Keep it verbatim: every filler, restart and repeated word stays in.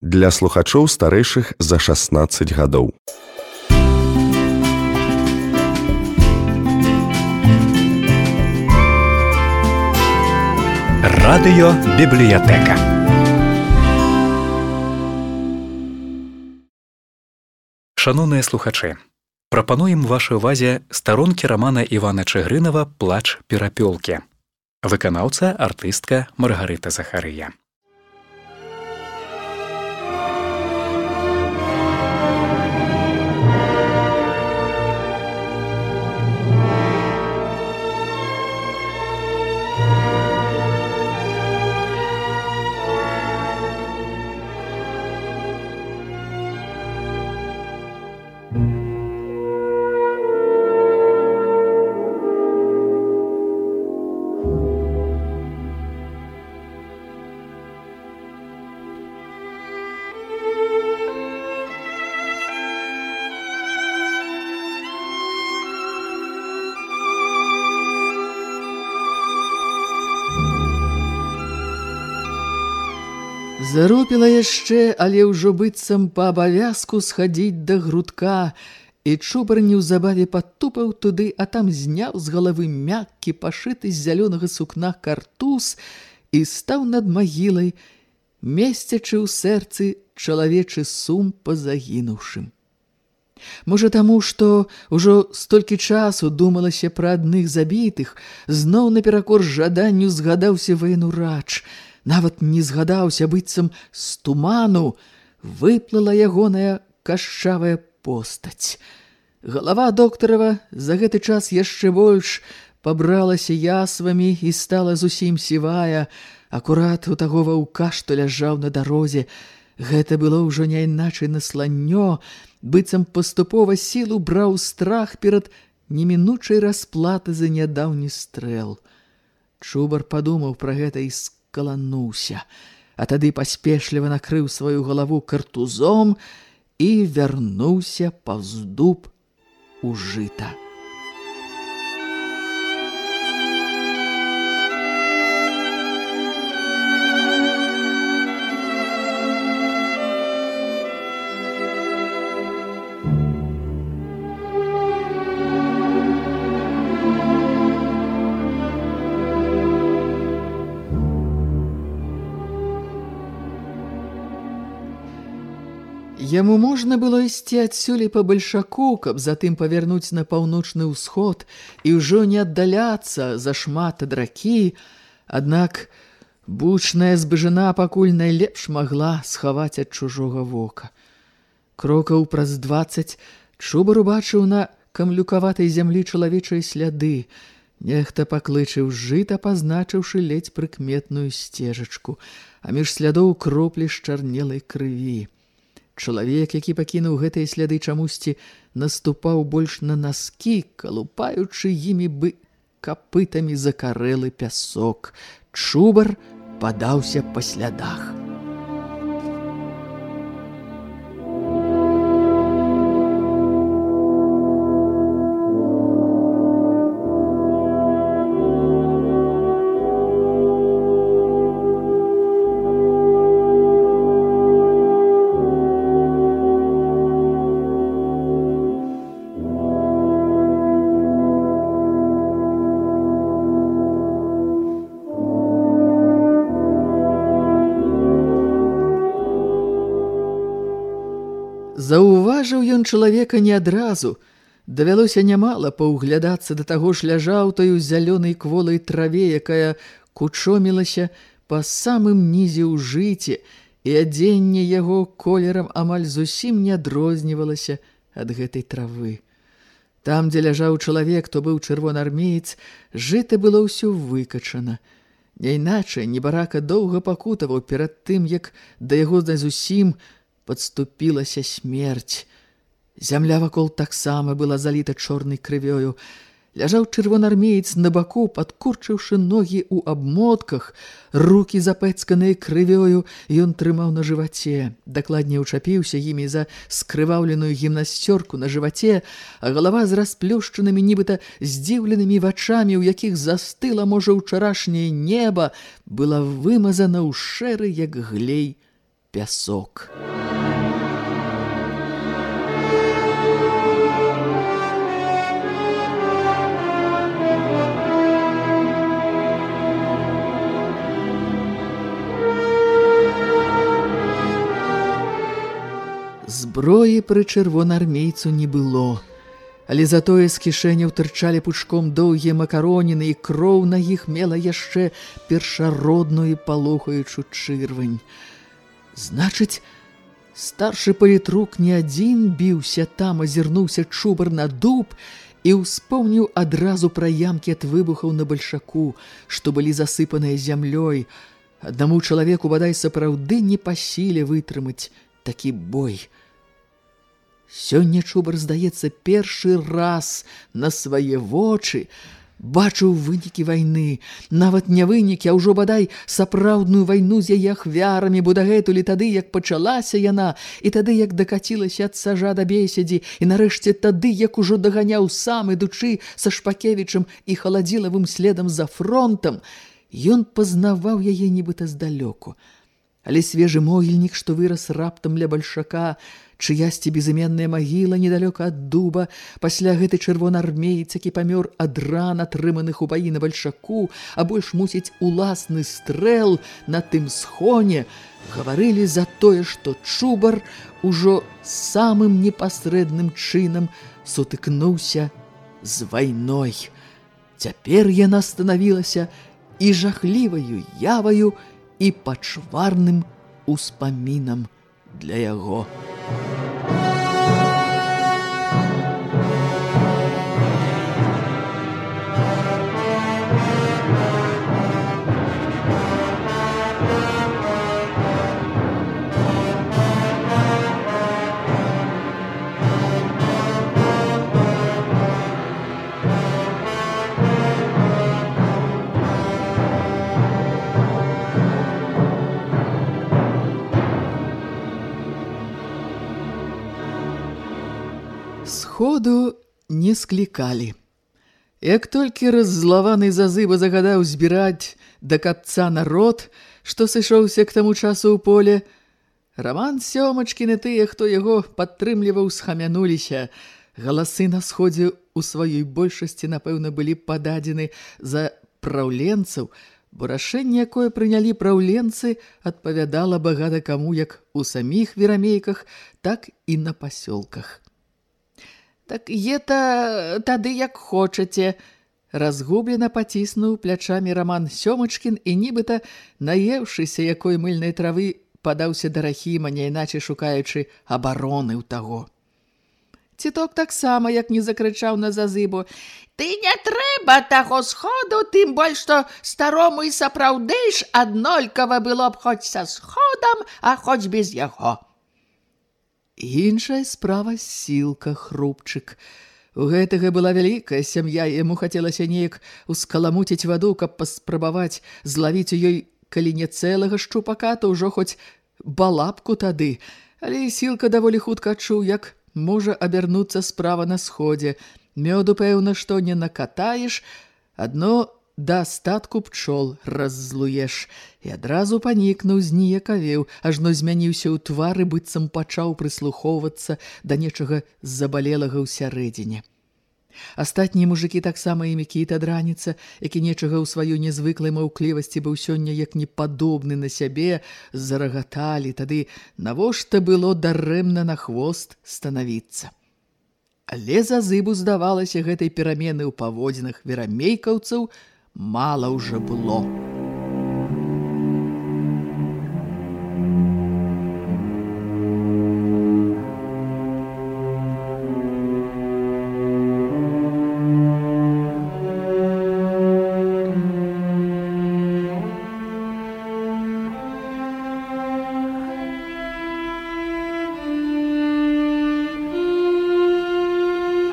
Для слухачоў старэйшых за шаснаццаць гадоў. Радыёбібліятэка. Шаноўныя слухачы, прапануем вашай увазе старонкі рамана Івана Чыгрынава «Плач перапёлкі». Выканаўца, артыстка Маргарыта Захарыя. Заропіла яшчэ, але ўжо быццам па абавязку схадзіць да грудка, і Чубар неўзабаве падтупаў туды, а там зняў з галавы мяккі, пашыты з зялёнага сукна картуз і стаў над магілай, месцячы ў сэрцы чалавечы сум па загінуўшым. Можа таму, што ўжо столькі часу думалася пра адных забітых, зноў наперакор жаданню згадаўся военурач. Нават не згадаўся, быццам з туману выплыла ягоная кашчавая постаць. Галава доктарава за гэты час яшчэ больш пабралася ясвамі і стала зусім сівая, акурат у таго ваўка, што ляжаў на дарозе. Гэта было ўжо не іначай насланнё, быццам паступова сілу браў страх перад немінучай расплаты за нядаўні стрэл. Чубар падумаў пра гэта і сказаў, калануўся, а тады паспешліва накрыў сваю галаву картузом і вярнуўся паўз дуб у жыта. Яму можна было ісці адсюль па бальшаку, каб затым павярнуць на паўночны ўсход і ўжо не аддаляцца зашмат ад ракі, аднак бучная збыжына пакуль найлепш магла схаваць ад чужога вока. Крокаў праз дваццаць Чубар убачыў на камлюкаватай зямлі чалавечыя сляды. Нехта паклычыў жыта, пазначыўшы ледзь прыкметную сцежачку, а між слядоў кроплі счарнелай крыві. Чалавек, які пакінуў гэтыя сляды, чамусьці наступаў больш на наскі, калупаючы імі бы капытамі закарэлы пясок. Чубар падаўся па слядах. Заўважыў ён чалавека не адразу. Давялося нямала паўглядацца, да таго ж ляжаў тою зялёнай кволай траве, якая кучомілася па самым нізе ў жыце, і адзенне яго колерам амаль зусім не адрознівалася ад гэтай травы. Там, дзе ляжаў чалавек, то быў чырвонаармеец, жыта было ўсё выкачана. Няйначай небарака доўга пакутаваў перад тым, як да яго зусім падступілася смерць. Зямля вакол таксама была заліта чорнай крывёю. Ляжаў чырвонаармеец на баку, падкурчыўшы ногі ў абмотках, рукі запэцканыя крывёю ён трымаў на жываце. Дакладней учапіўся імі за скрываўленую гімнасцёрку на жываце, а галава з расплюшчанымі, нібыта здзіўленымі вачамі, у якіх застыла, можа, ўчарашняе неба, была вымазана ў шэры, як глей, пясок. Зброі пры чырвонаармейцу не было, але затое з кішэняў тырчалі пучком доўгія макароніны, і кроў на іх мела яшчэ першародную палохаючу чырвань. Значыць, старшы палітрук не адзін біўся там, азірнуўся Чубар на дуб і ўспомніў адразу пра ямкі ад выбухаў на бальшаку, што былі засыпаныя зямлёй. Аднаму чалавеку, бадай, сапраўды не па сіле вытрымаць такі бой. Сёння Чубар, здаецца, першы раз на свае вочы бачыў вынікі вайны. Нават не вынікі, а ўжо, бадай, сапраўдную вайну з яе ахвярамі, бо дагэтуль тады, як пачалася яна, і тады, як дакацілася ад сажа да бесяді, і нарэшце тады, як ужо даганяў сам, ідучы са Шпакевічам і Халадзілавым следам за фронтам, ён пазнаваў яе нібыта здалёку. Але свежы могільнік, што вырас раптам ля бальшака, чыясьці безыменная магіла недалёка ад дуба, пасля гэты чырвонаармеец, які памёр ад ран, атрыманых у баі на бальшаку, а больш, мусіць, уласны стрэл на тым схоне, гаварылі за тое, што Чубар ужо самым непасрэдным чынам сутыкнуўся з вайной. Цяпер яна станавілася і жахліваю яваю, і пачварным успамінам для яго. Сходу не склікалі. Як толькі раззлаваны зазыба загадаў збіраць да капца народ, што сышоўся к таму часу ў поле, Раман Сёмачкін і тыя, хто яго падтрымліваў, схамянуліся. Галасы на сходзе ў сваёй большасці, напэўна, былі пададзены за праўленцаў, бо рашэнне, якое прынялі праўленцы, адпавядала багата каму як у саміх верамейках, так і на пасёлках. «Так ета тады, як хочаце», разгублена паціснуў плячамі Раман Сёмачкін і нібыта, наеўшыся якой мыльнай травы, падаўся да Рахіма, няйначай шукаючы абароны ў таго. Ціток таксама, як не закрычаў на зазыбу: «Ты не трэба таго сходу, тым больш, што старому і сапраўды ж аднолькава было б хоць са сходам, а хоць без яго». Іншая справа Сілка Хрупчык. У гэтага была вялікая сям'я, яму хацелася неяк ускаламуціць ваду, каб паспрабаваць злавіць у ёй, калі не цэлага шчупака, то ўжо хоць балапку тады. Але Сілка даволі хутка адчуў, як можа абярнуцца справа на сходзе. Мёду, пэўна, што не накатаеш, адно да астатку пчол раззлуеш. І адразу панікнуў, зніякавеў, ажно змяніўся ў твары, быццам пачаў прыслухоўвацца да нечага забалелага ўсярэдзіне. Астатнія мужыкі, таксама і Мікіта Драніца, які нечага ў сваёй нязвыклай маўклівасці быў сёння як непадобны на сябе, зарагаталі, тады навошта было дарэмна на хвост станавіцца. Але зазыбу, здавалася, гэтай перамены ў паводзінах верамейкаўцаў мала ўжо было.